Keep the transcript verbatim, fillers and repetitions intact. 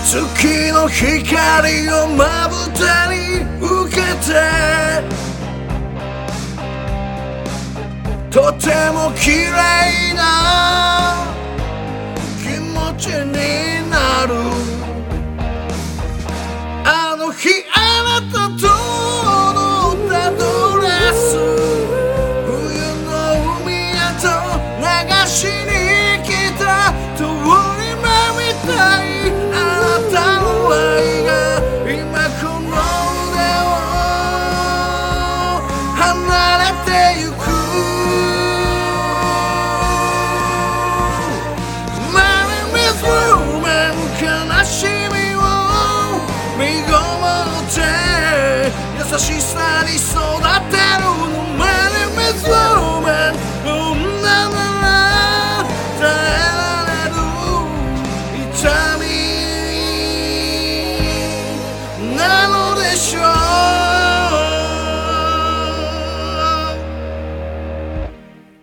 月の光をまぶたに受けてとても綺麗な気持ちになる。あの日あなたと踊ったドレス、冬の海へと流しに来た通り魔みたい。あなたの愛が今この腕を離れてゆく。悲しみを身ごもって優しさに育